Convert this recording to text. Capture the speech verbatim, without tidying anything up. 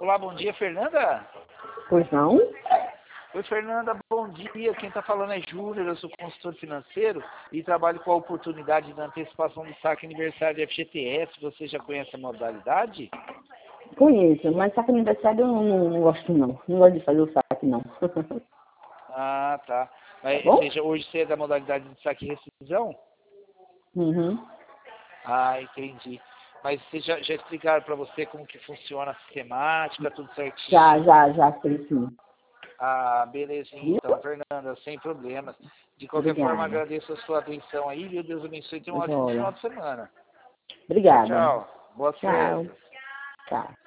Olá, bom dia, Fernanda. Pois não? Oi, Fernanda, bom dia. Quem está falando é Júnior, eu sou consultor financeiro e trabalho com a oportunidade da antecipação do saque aniversário do F G T S. Você já conhece a modalidade? Conheço, mas saque aniversário eu não, não, não gosto não. Não gosto de fazer o saque não. Ah, tá. Mas, Bom? ou seja, hoje você é da modalidade de saque e rescisão? Uhum. Ah, entendi. Mas vocês já, já explicaram para você como que funciona a sistemática, tudo Já, certinho? já, já sei sim. Ah, belezinha Viu? então, Fernanda, sem problemas. De qualquer forma, Obrigada. agradeço a sua atenção aí, viu? Deus abençoe e tenha um ótimo final Joia. de semana. Tchau, Obrigada. tchau. Boas Tchau. festas. Tchau.